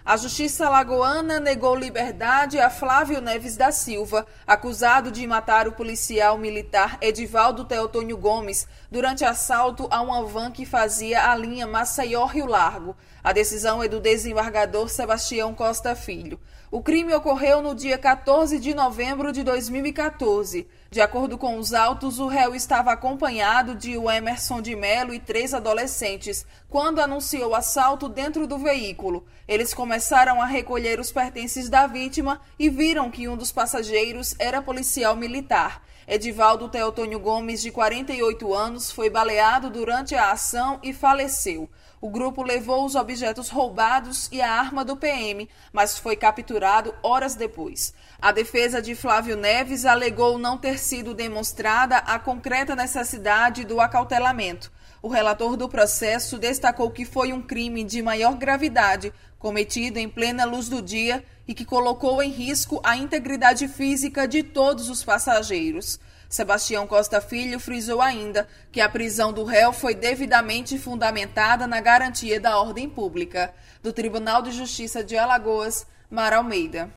A Justiça alagoana negou liberdade a Flávio Neves da Silva, acusado de matar o policial militar Edivaldo Teotônio Gomes durante assalto a uma van que fazia a linha Maceió-Rio Largo. A decisão é do desembargador Sebastião Costa Filho. O crime ocorreu no dia 14 de novembro de 2014. De acordo com os autos, o réu estava acompanhado de Emerson de Melo e 3 adolescentes, quando anunciou o assalto dentro do veículo. Eles começaram a recolher os pertences da vítima e viram que um dos passageiros era policial militar. Edivaldo Teotônio Gomes, de 48 anos, foi baleado durante a ação e faleceu. O grupo levou os objetos roubados e a arma do PM, mas foi capturado horas depois. A defesa de Flávio Neves alegou não ter sido demonstrada a concreta necessidade do acautelamento. O relator do processo destacou que foi um crime de maior gravidade, cometido em plena luz do dia e que colocou em risco a integridade física de todos os passageiros. Sebastião Costa Filho frisou ainda que a prisão do réu foi devidamente fundamentada na garantia da ordem pública. Do Tribunal de Justiça de Alagoas, Mara Almeida.